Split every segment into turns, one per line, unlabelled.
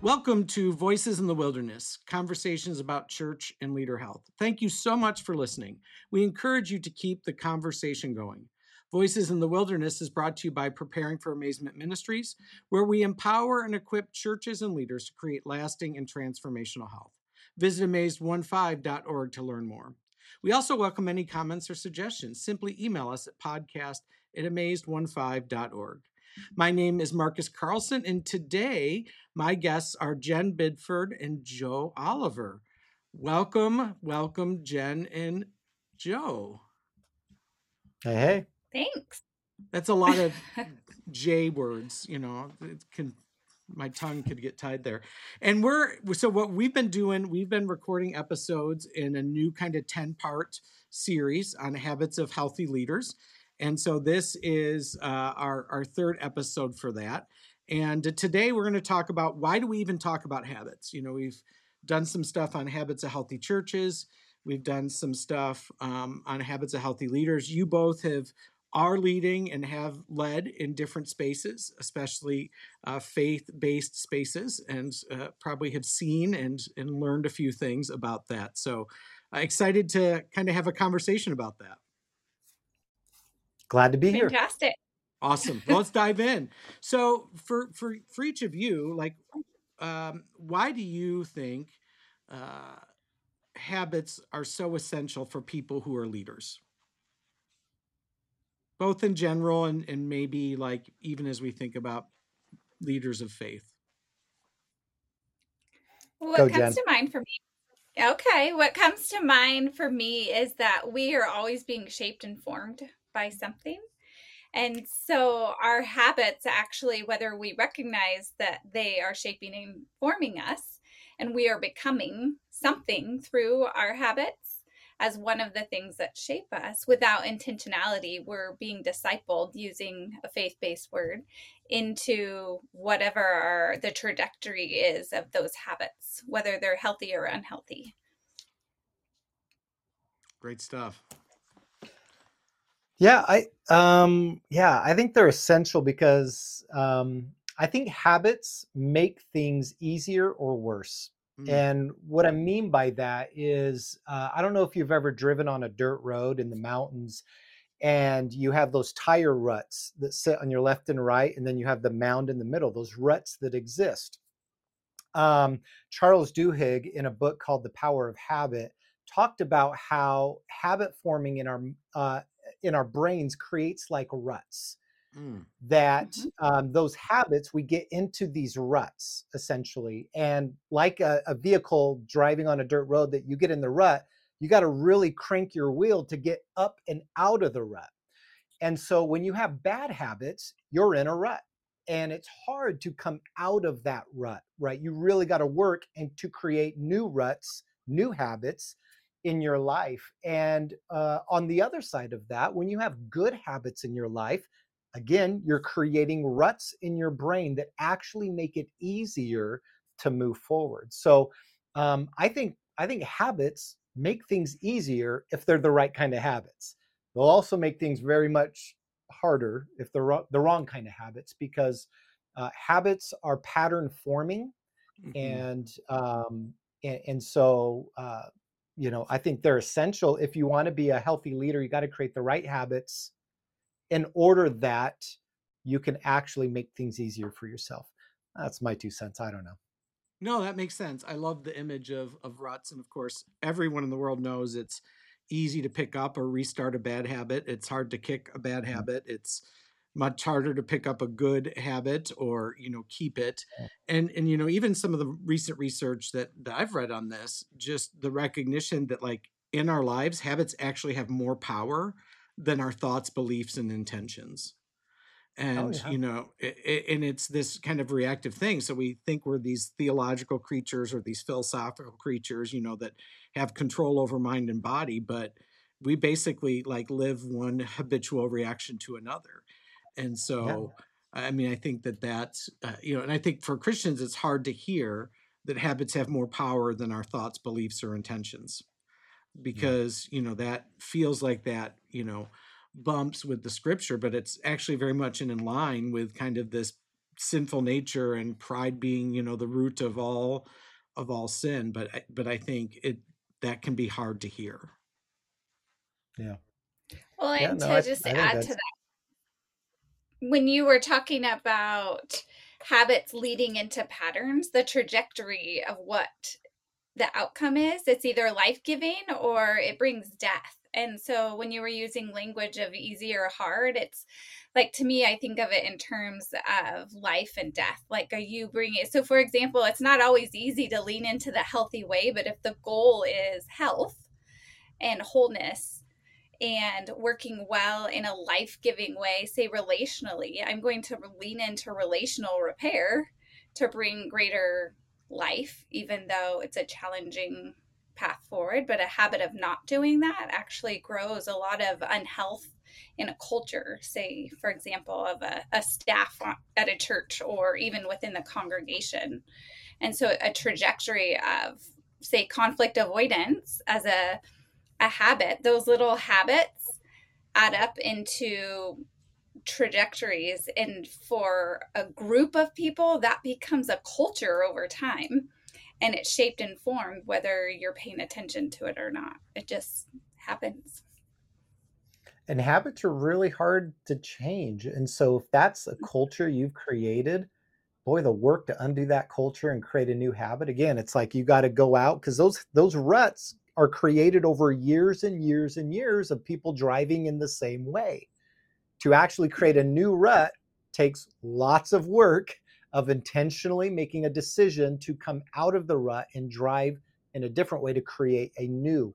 Welcome to Voices in the Wilderness, conversations about church and leader health. Thank you so much for listening. We encourage you to keep the conversation going. Voices in the Wilderness is brought to you by Preparing for Amazement Ministries, where we empower and equip churches and leaders to create lasting and transformational health. Visit amazed15.org to learn more. We also welcome any comments or suggestions. Simply email us at podcast@amazed15.org. My name is Marcus Carlson, and today my guests are Jen Bidford and Joe Oliver. Welcome, Jen and Joe.
Hey.
Thanks.
That's a lot of J words, my tongue could get tied there. And what we've been doing, we've been recording episodes in a new kind of 10-part series on habits of healthy leaders. And so this is our third episode for that. And today we're going to talk about, why do we even talk about habits? We've done some stuff on habits of healthy churches. We've done some stuff on habits of healthy leaders. You both are leading and have led in different spaces, especially faith-based spaces, and probably have seen and learned a few things about that. So excited to kind of have a conversation about that.
Glad to be here.
Fantastic.
Awesome. Well, let's dive in. So for each of you, why do you think habits are so essential for people who are leaders? Both in general and maybe even as we think about leaders of faith.
What comes to mind for me? Okay, what comes to mind for me is that we are always being shaped and formed by something. And so our habits actually, whether we recognize that they are shaping and forming us, and we are becoming something through our habits as one of the things that shape us, without intentionality, we're being discipled, using a faith-based word, into whatever the trajectory is of those habits, whether they're healthy or unhealthy.
Great stuff.
Yeah, I think they're essential because I think habits make things easier or worse. And what I mean by that is, I don't know if you've ever driven on a dirt road in the mountains and you have those tire ruts that sit on your left and right, and then you have the mound in the middle, those ruts that exist. Charles Duhigg, in a book called The Power of Habit, talked about how habit forming in our brains creates like ruts. That those habits, we get into these ruts essentially, and like a vehicle driving on a dirt road, that you get in the rut, you got to really crank your wheel to get up and out of the rut. And so when you have bad habits, you're in a rut, and it's hard to come out of that rut, right? You really got to work and to create new ruts, new habits in your life. And on the other side of that, when you have good habits in your life, again, you're creating ruts in your brain that actually make it easier to move forward. So I think habits make things easier if they're the right kind of habits. They'll also make things very much harder if they're the wrong kind of habits, because habits are pattern forming, and so I think they're essential. If you want to be a healthy leader, you got to create the right habits in order that you can actually make things easier for yourself. That's my 2 cents. I don't know.
No, that makes sense. I love the image of ruts. And of course, everyone in the world knows it's easy to pick up or restart a bad habit. It's hard to kick a bad habit. It's much harder to pick up a good habit or, keep it. And even some of the recent research that I've read on this, just the recognition that in our lives, habits actually have more power than our thoughts, beliefs, and intentions. And, and it's this kind of reactive thing. So we think we're these theological creatures or these philosophical creatures, that have control over mind and body, but we basically live one habitual reaction to another. And so, I mean, I think that's, and I think for Christians, it's hard to hear that habits have more power than our thoughts, beliefs, or intentions, because, that feels like that, bumps with the scripture, but it's actually very much in line with kind of this sinful nature and pride being, the root of all sin. But I think that can be hard to hear.
Yeah.
Well,
Yeah.
and
No,
to just
I think
add to
that's,
that, when you were talking about habits leading into patterns, the trajectory of what the outcome is, it's either life-giving or it brings death. And so when you were using language of easy or hard, it's like, to me, I think of it in terms of life and death. Like, are you bringing it? So for example, it's not always easy to lean into the healthy way, but if the goal is health and wholeness and working well in a life-giving way, say relationally, I'm going to lean into relational repair to bring greater life, even though it's a challenging path forward. But a habit of not doing that actually grows a lot of unhealth in a culture, say, for example, of a staff at a church or even within the congregation. And so a trajectory of, say, conflict avoidance as a habit, those little habits add up into trajectories. And for a group of people, that becomes a culture over time. And it's shaped and formed whether you're paying attention to it or not. It just happens.
and habits are really hard to change. And so if that's a culture you've created, boy, the work to undo that culture and create a new habit, again, it's like you got to go out, because those ruts are created over years and years and years of people driving in the same way. To actually create a new rut takes lots of work of intentionally making a decision to come out of the rut and drive in a different way to create a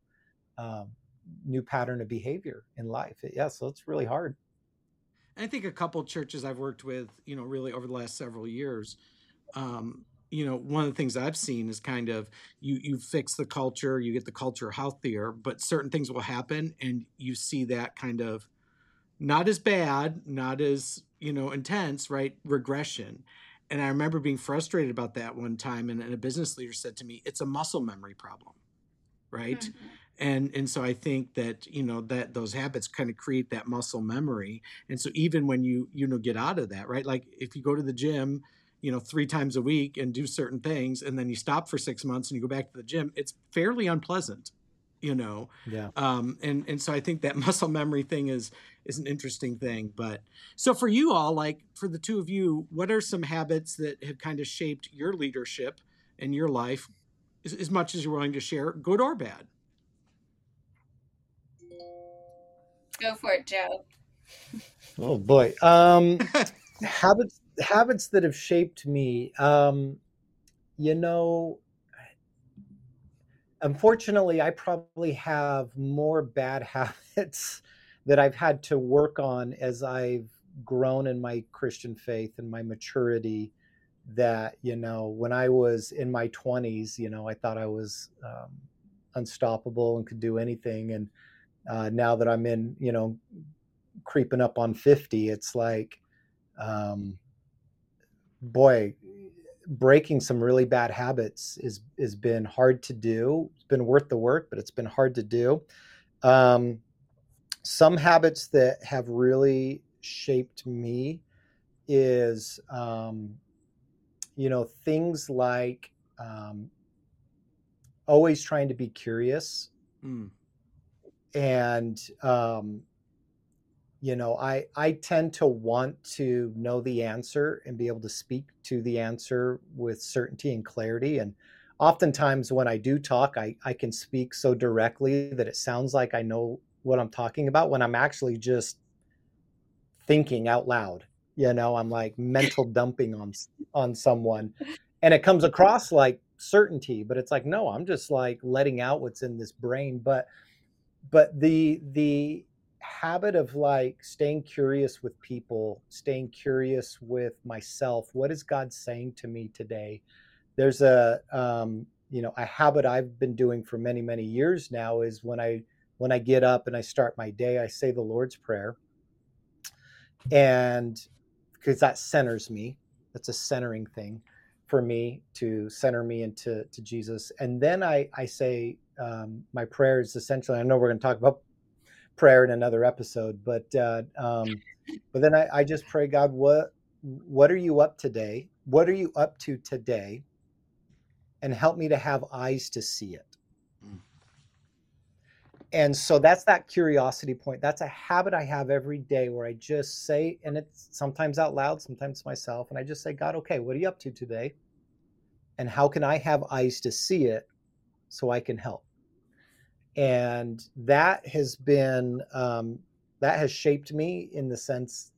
new pattern of behavior in life. Yeah, so it's really hard.
And I think a couple churches I've worked with, really over the last several years, one of the things I've seen is kind of you fix the culture, you get the culture healthier, but certain things will happen and you see that kind of not as bad, not as, intense, right? Regression. And I remember being frustrated about that one time. And a business leader said to me, it's a muscle memory problem, right?
Mm-hmm.
And so I think that, that those habits kind of create that muscle memory. And so even when you get out of that, right? Like if you go to the gym, 3 times a week and do certain things, and then you stop for 6 months and you go back to the gym, it's fairly unpleasant,
Yeah.
And so I think that muscle memory thing is an interesting thing. But so for you all, like for the two of you, what are some habits that have kind of shaped your leadership and your life, as much as you're willing to share, good or bad?
Go for it, Joe.
Oh boy. Habits that have shaped me. You know, unfortunately, I probably have more bad habits that I've had to work on as I've grown in my Christian faith and my maturity. That, when I was in my 20s, I thought I was unstoppable and could do anything. And now that I'm in, creeping up on 50, it's like, boy, breaking some really bad habits has been hard to do. It's been worth the work, but it's been hard to do. Some habits that have really shaped me is, things like always trying to be curious. And, I tend to want to know the answer and be able to speak to the answer with certainty and clarity. And oftentimes when I do talk, I can speak so directly that it sounds like I know what I'm talking about when I'm actually just thinking out loud. I'm like mental dumping on someone, and it comes across like certainty, but it's like, no, I'm just like letting out what's in this brain. But the habit of like staying curious with people, staying curious with myself. What is God saying to me today? There's a habit I've been doing for many, many years now is when I get up and I start my day, I say the Lord's Prayer. And because that centers me, that's a centering thing for me, to center me into Jesus. And then I say, my prayer is essentially, I know we're going to talk about prayer in another episode, but then I just pray, God, what are you up today? What are you up to today? And help me to have eyes to see it. Mm. And so that's that curiosity point. That's a habit I have every day where I just say, and it's sometimes out loud, sometimes myself, and I just say, God, okay, what are you up to today? And how can I have eyes to see it so I can help? And that has been, that has shaped me in the sense,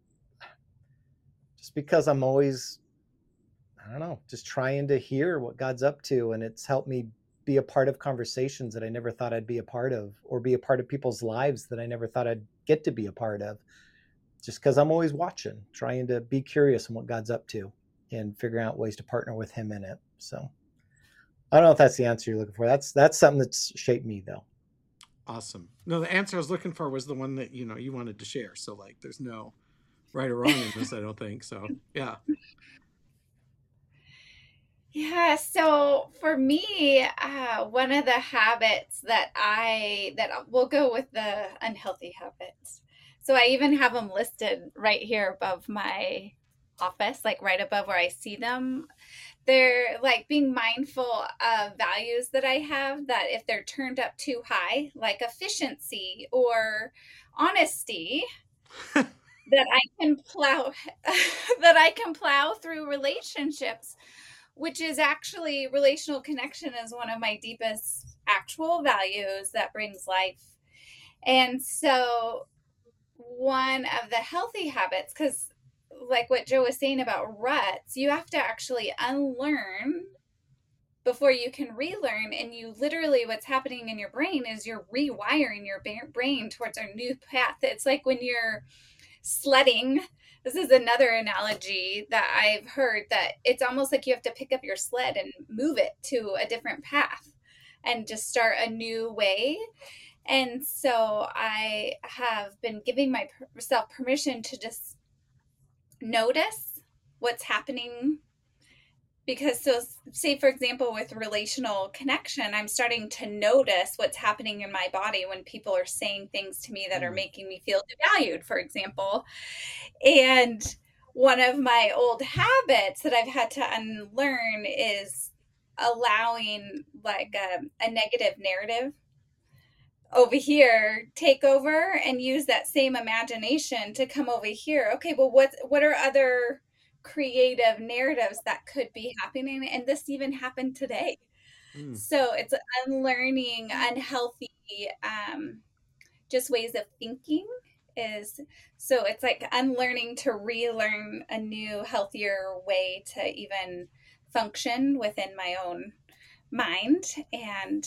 just because I'm always, I don't know, just trying to hear what God's up to. And it's helped me be a part of conversations that I never thought I'd be a part of, or be a part of people's lives that I never thought I'd get to be a part of, just because I'm always watching, trying to be curious on what God's up to and figuring out ways to partner with him in it. So I don't know if that's the answer you're looking for. That's something that's shaped me, though.
Awesome. No, the answer I was looking for was the one that, you wanted to share. So like, there's no right or wrong in this, I don't think. So, yeah.
Yeah, so for me, one of the habits that we'll go with the unhealthy habits. So I even have them listed right here above my office, like right above where I see them. They're like being mindful of values that I have, that if they're turned up too high, like efficiency or honesty, that I can plow that I can plow through relationships, which is actually, relational connection is one of my deepest actual values that brings life. And so one of the healthy habits, because like what Joe was saying about ruts, you have to actually unlearn before you can relearn. And you literally, what's happening in your brain is you're rewiring your brain towards a new path. It's like when you're sledding. This is another analogy that I've heard, that it's almost like you have to pick up your sled and move it to a different path and just start a new way. And so I have been giving myself permission to just notice what's happening. Because, so say for example, with relational connection, I'm starting to notice what's happening in my body when people are saying things to me that are making me feel devalued, for example. And one of my old habits that I've had to unlearn is allowing like a negative narrative over here take over, and use that same imagination to come over here. Okay, well, what are other creative narratives that could be happening? And this even happened today. So it's unlearning unhealthy just ways of thinking. So it's like unlearning to relearn a new, healthier way to even function within my own mind. And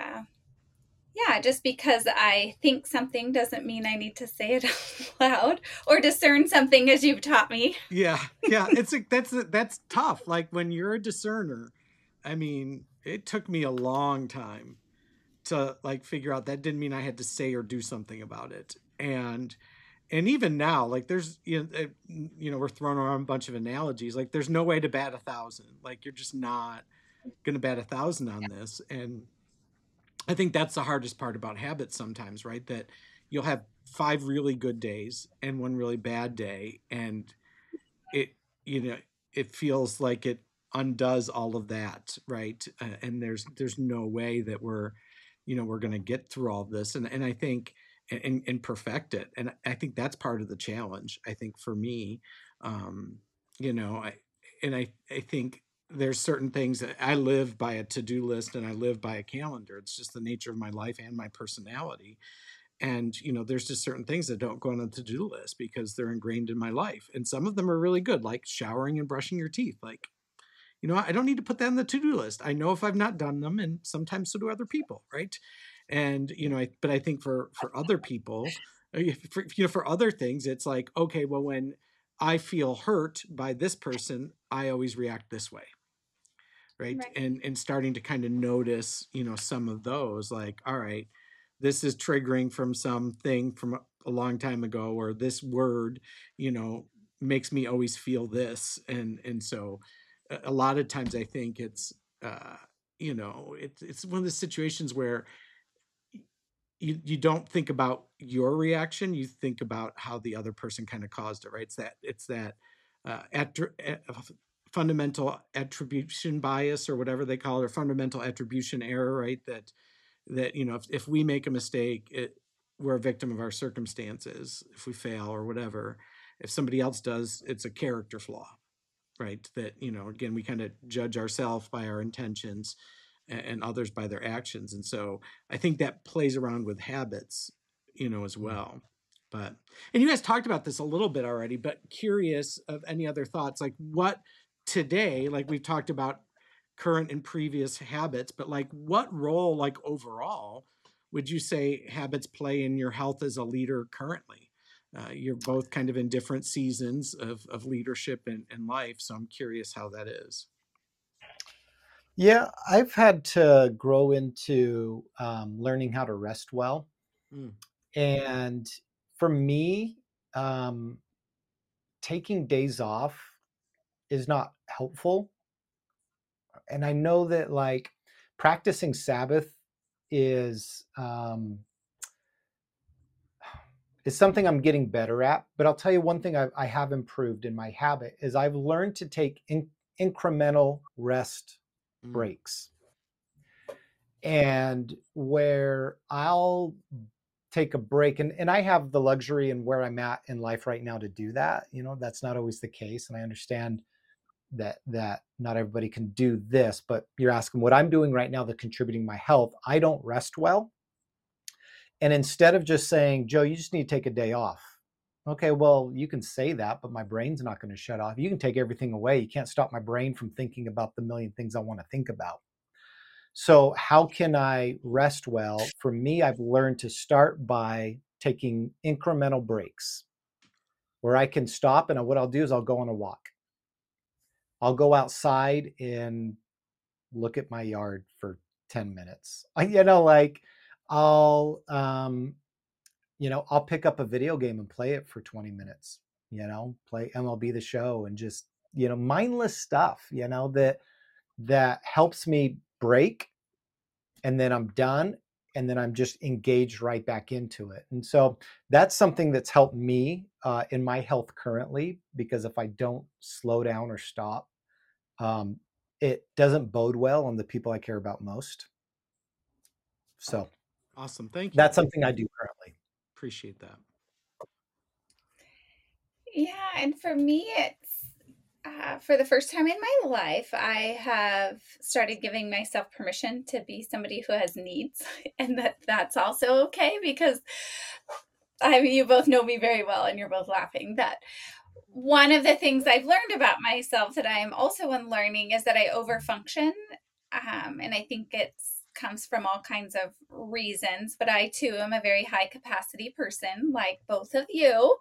yeah, just because I think something doesn't mean I need to say it out loud or discern something, as you've taught me.
Yeah. It's like, that's tough. Like when you're a discerner, I mean, it took me a long time to like figure out that didn't mean I had to say or do something about it. And even now, like there's, we're throwing around a bunch of analogies. Like there's no way to bat 1,000. Like you're just not going to bat 1,000 on this. And I think that's the hardest part about habits sometimes, right? That you'll have 5 really good days and 1 really bad day. And it, it feels like it undoes all of that, right? And there's no way that we're going to get through all of this. And I think, and perfect it. And I think that's part of the challenge. I think for me, I think there's certain things that I live by a to-do list and I live by a calendar. It's just the nature of my life and my personality. And, there's just certain things that don't go on the to-do list because they're ingrained in my life. And some of them are really good, like showering and brushing your teeth. Like, I don't need to put that on the to-do list. I know if I've not done them, and sometimes so do other people, right? And, but I think for other people, for other things, it's like, okay, well, when I feel hurt by this person, I always react this way. Right. And starting to kind of notice, some of those, like, all right, this is triggering from something from a long time ago, or this word, makes me always feel this. And so a lot of times I think it's, it's one of the situations where you don't think about your reaction, you think about how the other person kind of caused it, right? It's that fundamental attribution bias or whatever they call it, or fundamental attribution error, right? That if we make a mistake, we're a victim of our circumstances. If we fail or whatever, if somebody else does, it's a character flaw, right? That again, we kind of judge ourselves by our intentions and others by their actions, and so I think that plays around with habits, as well. But and you guys talked about this a little bit already, but curious of any other thoughts, like what today, like we've talked about current and previous habits, but like what role, like overall, would you say habits play in your health as a leader currently? You're both kind of in different seasons of leadership and life, so I'm curious how that is.
Yeah, I've had to grow into learning how to rest well.
Mm.
And for me, taking days off is not helpful. And I know that like practicing Sabbath is something I'm getting better at. But I'll tell you one thing I have improved in my habit is I've learned to take incremental rest breaks. And where I'll take a break, and I have the luxury and where I'm at in life right now to do that. That's not always the case. And I understand that not everybody can do this, but you're asking what I'm doing right now that's contributing my health. I don't rest well. And instead of just saying, Joe, you just need to take a day off. Okay, well, you can say that, but my brain's not going to shut off. You can take everything away. You can't stop my brain from thinking about the million things I want to think about. So how can I rest well? For me, I've learned to start by taking incremental breaks where I can stop. And what I'll do is I'll go on a walk. I'll go outside and look at my yard for 10 minutes. I'll pick up a video game and play it for 20 minutes, play MLB The Show and just, mindless stuff, that helps me break. And then I'm done. And then I'm just engaged right back into it. And so that's something that's helped me in my health currently, because if I don't slow down or stop, it doesn't bode well on the people I care about most. So
awesome. Thank you.
That's something I do currently.
Appreciate that.
Yeah. And for me, it's for the first time in my life, I have started giving myself permission to be somebody who has needs, and that's also okay, because you both know me very well and you're both laughing. That one of the things I've learned about myself that I am also unlearning is that I overfunction. And I think it comes from all kinds of reasons, but I too am a very high capacity person, like both of you.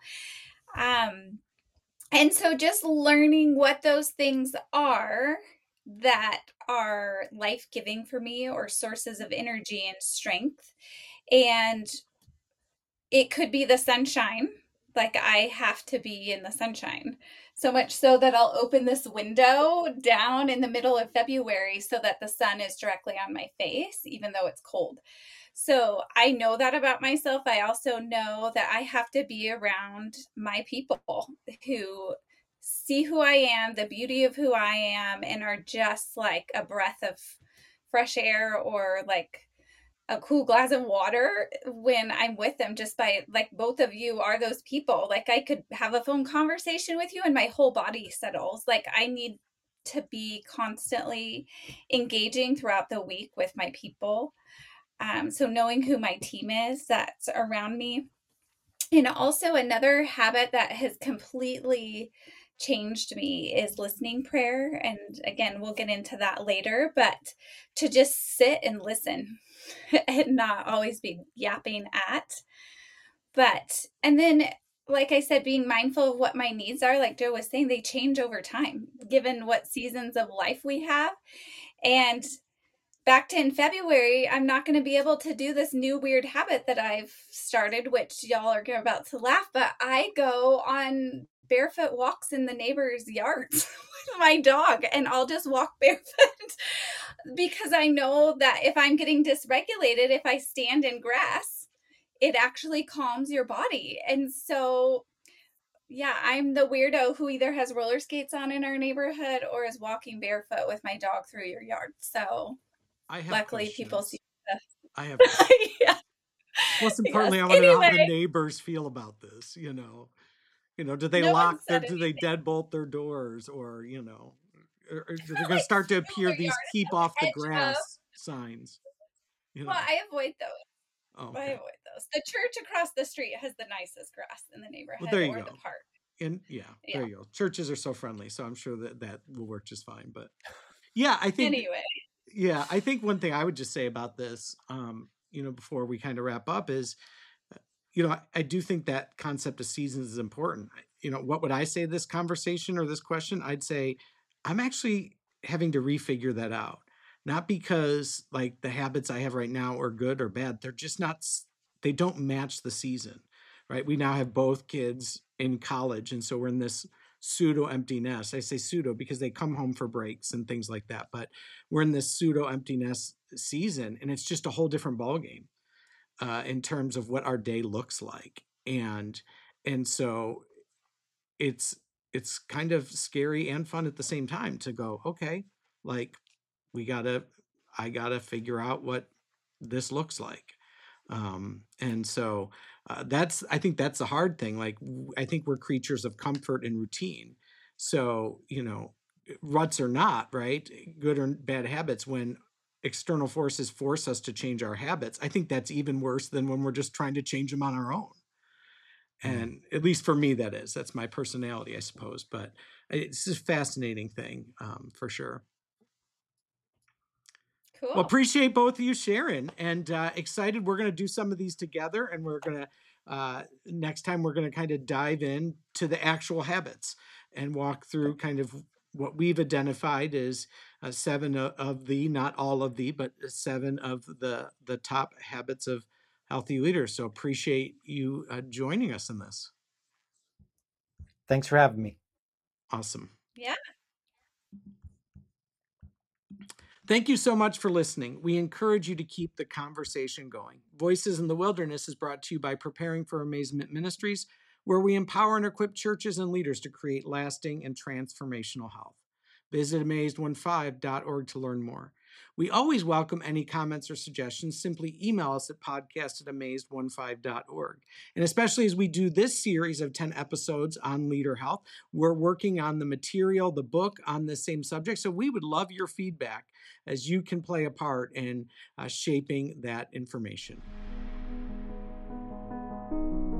And so just learning what those things are that are life-giving for me, or sources of energy and strength. And it could be the sunshine. Like I have to be in the sunshine, so much so that I'll open this window down in the middle of February so that the sun is directly on my face, even though it's cold. So I know that about myself. I also know that I have to be around my people who see who I am, the beauty of who I am, and are just like a breath of fresh air, or like a cool glass of water when I'm with them, just by, like, both of you are those people. Like I could have a phone conversation with you and my whole body settles. Like I need to be constantly engaging throughout the week with my people. So knowing who my team is that's around me. And also another habit that has completely changed me is listening prayer. And again, we'll get into that later, but to just sit and listen and not always be yapping at. And then, like I said, being mindful of what my needs are, like Joe was saying, they change over time, given what seasons of life we have. And back to in February, I'm not going to be able to do this new weird habit that I've started, which y'all are about to laugh, but I go on barefoot walks in the neighbors' yards with my dog, and I'll just walk barefoot because I know that if I'm getting dysregulated, if I stand in grass, it actually calms your body. And so Yeah, I'm the weirdo who either has roller skates on in our neighborhood or is walking barefoot with my dog through your yard. So
I have
luckily people see
questions.
stuff.
I have questions.
Yeah.
Most
Yes.
importantly, I want to know how the
Anyway,
neighbors feel about this, you know. Do they
no one
lock their,
said
do they deadbolt their doors, or, or
it's
they're
not
going to
like
start to
still
appear
their
these
yard. It's
keep
at
off
the
the
edge of.
grass signs, you
Well,
know.
I avoid those.
Oh,
I
okay.
avoid those. The church across the street has the nicest grass in the
Well,
neighborhood
there you
or the
go.
park.
And yeah,
Yeah.
there you go. Churches are so friendly, so I'm sure that that will work just fine. But yeah,
Anyway.
I think one thing I would just say about this, before we kind of wrap up is, I do think that concept of seasons is important. What would I say to this conversation or this question? I'd say I'm actually having to refigure that out. Not because like the habits I have right now are good or bad. They're just not, they don't match the season, right? We now have both kids in college. And so we're in this pseudo empty nest. I say pseudo because they come home for breaks and things like that. But we're in this pseudo empty nest season, and it's just a whole different ballgame in terms of what our day looks like. And so it's kind of scary and fun at the same time to go, okay, like we gotta I gotta figure out what this looks like. And so I think that's the hard thing. Like I think we're creatures of comfort and routine. So ruts or not, right, good or bad habits, when external forces force us to change our habits, I think that's even worse than when we're just trying to change them on our own. And at least for me, that's my personality, I suppose. But it's a fascinating thing, for sure.
Cool.
Well, appreciate both of you sharing, and excited we're going to do some of these together, and we're going to next time we're going to kind of dive in to the actual habits and walk through kind of what we've identified as 7 of the, not all of the, but 7 of the top habits of healthy leaders. So appreciate you joining us in this.
Thanks for having me.
Awesome.
Yeah.
Thank you so much for listening. We encourage you to keep the conversation going. Voices in the Wilderness is brought to you by Preparing for Amazement Ministries, where we empower and equip churches and leaders to create lasting and transformational health. Visit amazed15.org to learn more. We always welcome any comments or suggestions. Simply email us at podcast@amazed15.org. And especially as we do this series of 10 episodes on leader health, we're working on the material, the book on the same subject. So we would love your feedback as you can play a part in shaping that information.